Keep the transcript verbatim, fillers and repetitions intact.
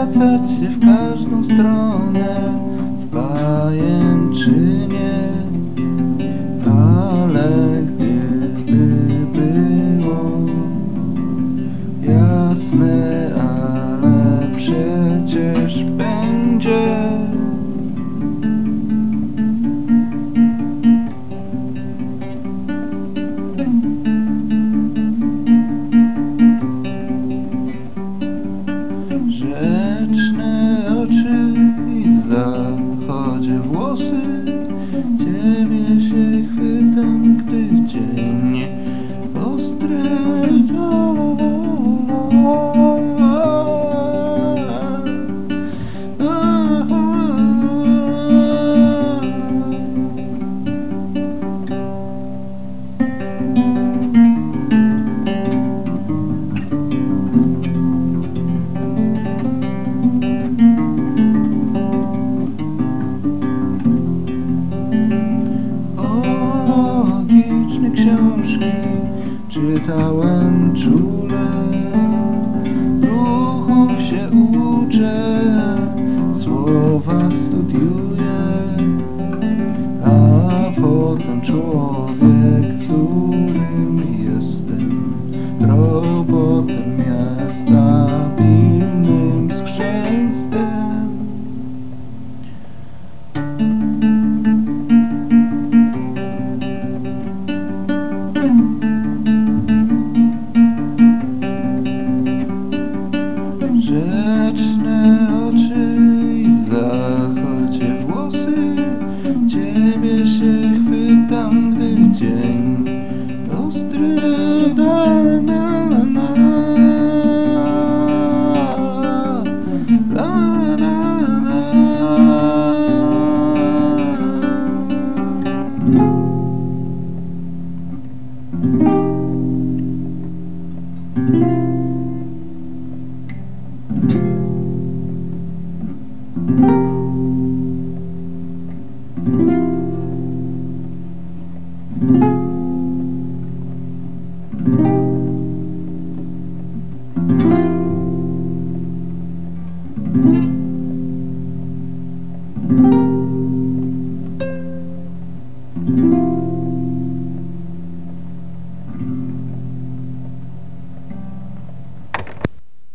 obracać się w każdą stronę w pajęczynie. Ale gdyby było jasne, ale przecież będzie. Rzeczne oczy i w zachodzie włosy, ciebie się chwytam, gdy dzień ostry. La, la, la, la, logiczne książki czytałem czule, ruchów się uczę, słowa studiuję, a potem człowiek, którym jestem, robotem miasta, pilnym skrzęstem. Rzeczne oczy i w zachodzie włosy, ciebie się chwytam, gdy dzień ostry. Da, na, na, la, la, la.